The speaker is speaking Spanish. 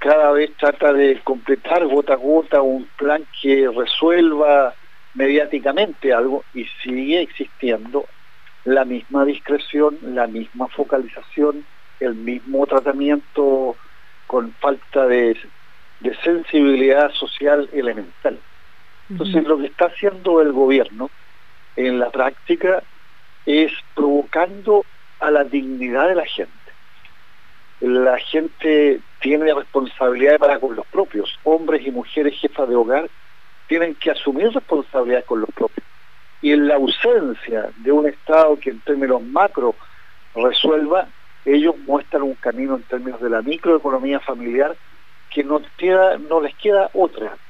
cada vez trata de completar gota a gota un plan que resuelva mediáticamente algo, y sigue existiendo la misma discreción, la misma focalización, el mismo tratamiento con falta de sensibilidad social elemental. Entonces, lo que está haciendo el gobierno en la práctica es provocando a la dignidad de la gente. La gente tiene responsabilidades para con los propios. Hombres y mujeres jefas de hogar tienen que asumir responsabilidades con los propios. Y en la ausencia de un Estado que en términos macro resuelva, ellos muestran un camino en términos de la microeconomía familiar que no les queda otra